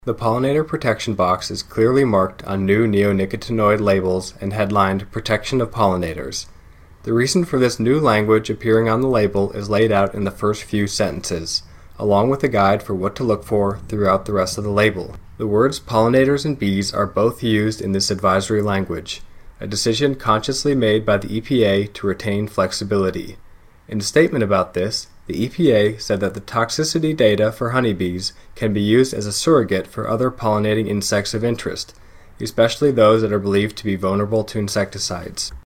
The pollinator protection box is clearly marked on new neonicotinoid labels and headlined "Protection of Pollinators." The reason for this new language appearing on the label is laid out in the first few sentences, along with a guide for what to look for throughout the rest of the label. The words pollinators and bees are both used in this advisory language, a decision consciously made by the EPA to retain flexibility. In a statement about this, the EPA said that the toxicity data for honeybees can be used as a surrogate for other pollinating insects of interest, especially those that are believed to be vulnerable to insecticides.